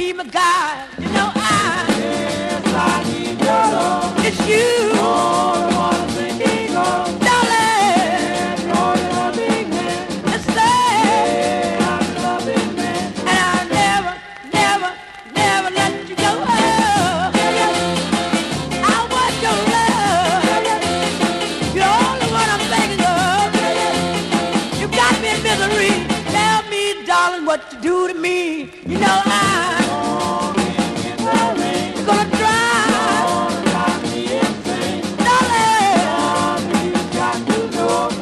be my guide. You know Yes, I need your love. it's you, All I wanna thinking of. darling. Yes, you're a loving man. It's there, Yeah, I'm a loving man. and I'll never, never, never let you go. I want your love. You're the only one I'm thinking of. You got me in misery. Tell me, darling, what you do to me. You know I